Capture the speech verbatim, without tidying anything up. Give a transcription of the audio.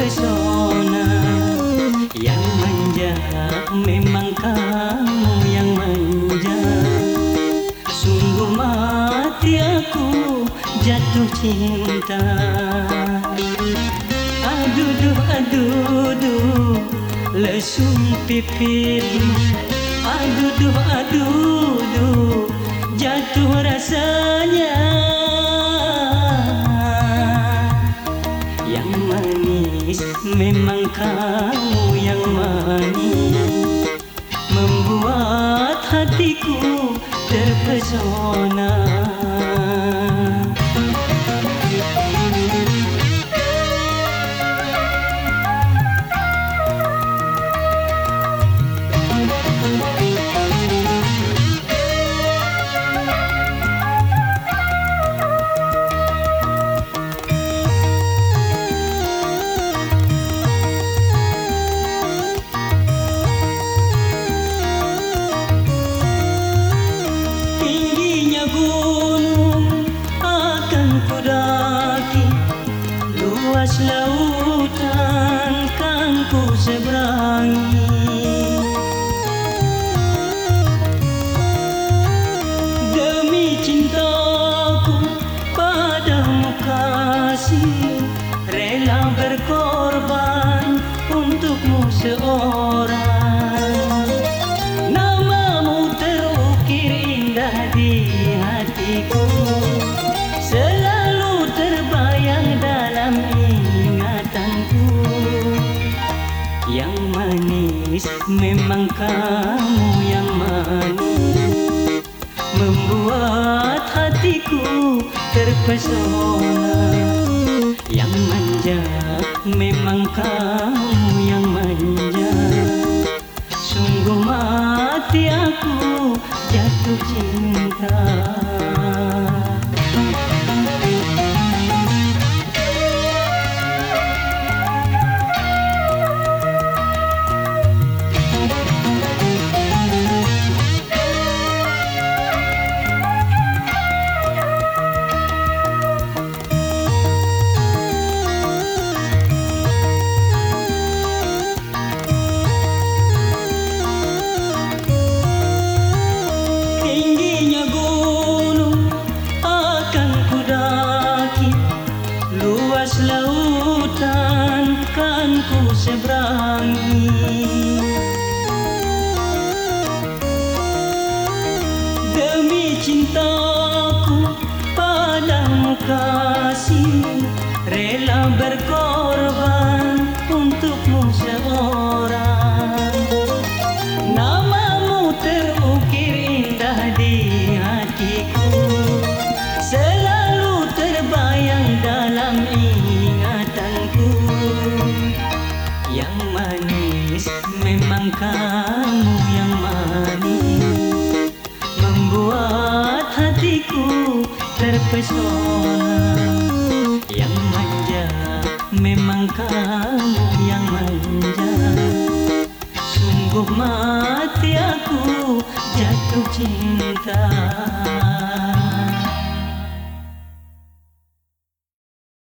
terpesona. Yang manja memang kamu yang manja. Sungguh mati aku jatuh cinta. Aduh, aduh, aduh, lesung pipitmu. Aduh, aduh, aduh, jatuh rasanya. Yang manis memang kamu yang manis, membuat hatiku terpesona. Luas lautan kan ku seberangi. Demi cintaku padamu kasih, rela berkorban untukmu seorang. Namamu terukir indah di hatiku, selalu terbayang dalam ingatanku. Yang manis memang kamu yang manis, membuat hatiku terpesona. Yang manja memang kamu yang manja. Sungguh mati aku jatuh cinta. Luas lautan kan ku seberangi. Demi cintaku padamu kasih, rela berkorban untukmu seorang. Namamu terukir indah di hatiku, selalu terbayang dalam ingatanku. Yang manis memang kamu yang manis, membuat hatiku terpesona. Yang manja memang kamu yang manja. Sungguh mati aku jatuh cinta.